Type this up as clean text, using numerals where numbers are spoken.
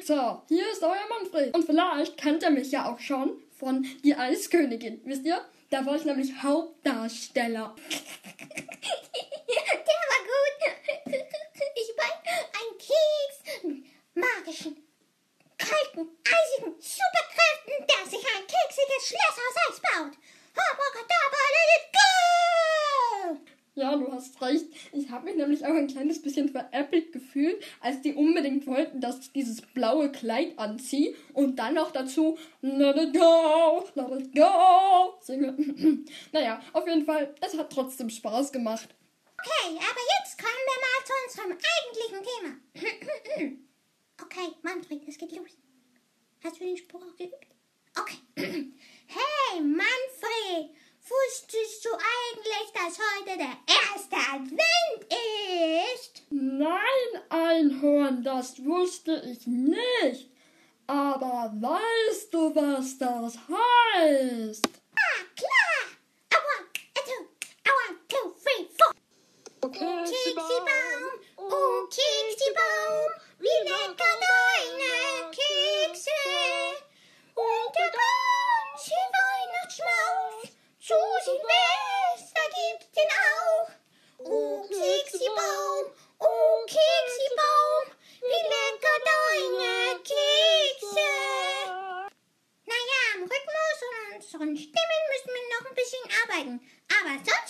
Kekse, hier ist euer Manfred. Und vielleicht kennt ihr mich ja auch schon von Die Eiskönigin. Wisst ihr? Da war ich nämlich Hauptdarsteller. Der war gut. Ich meine, ein Keks mit magischen, kalten, eisigen Superkräften, der sich ein keksiges Schloss aus Eis baut. Abracadabra, let it go! Ja, du hast recht. Ich habe mich nämlich auch ein kleines bisschen veräppelt gefühlt, als die unbedingt wollten, dass ich dieses blaue Kleid anziehe und dann noch dazu let it go singe. Naja, auf jeden Fall, es hat trotzdem Spaß gemacht. Okay, aber jetzt kommen wir mal zu unserem eigentlichen Thema. Okay, Manfred, es geht los. Hast du den Spruch auch geübt? Okay. Hey, Manfred, wusstest du eigentlich, dass heute der erste Advent ist? Nein, Einhorn, das wusste ich nicht. Aber weißt du, was das heißt? Ah, klar! I want, two, three, four. Keksibaum, oh Keksibaum, wie lecker deine Kekse. Und der ganze Weihnachtsschmaus, zu Silvester gibt's den auch. Oh Keksibaum, wie lecker deine Kekse. Naja, am Rhythmus und unseren Stimmen müssen wir noch ein bisschen arbeiten. Aber sonst